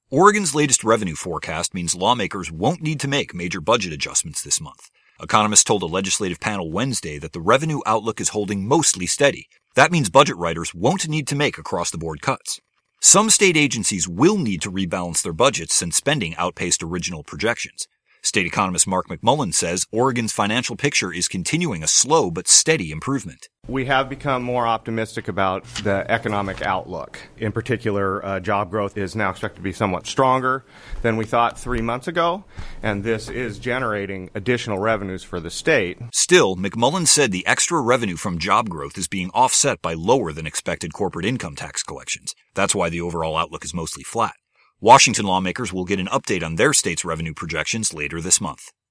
Oregon's latest revenue forecast means lawmakers won't need to make major budget adjustments this month. Economists told a legislative panel Wednesday that the revenue outlook is holding mostly steady. That means budget writers won't need to make across-the-board cuts. Some state agencies will need to rebalance their budgets since spending outpaced original projections. State economist Mark McMullen says Oregon's financial picture is continuing a slow but steady improvement. We have become more optimistic about the economic outlook. In particular, job growth is now expected to be somewhat stronger than we thought 3 months ago, and this is generating additional revenues for the state. Still, McMullen said the extra revenue from job growth is being offset by lower than expected corporate income tax collections. That's why the overall outlook is mostly flat. Washington lawmakers will get an update on their state's revenue projections later this month.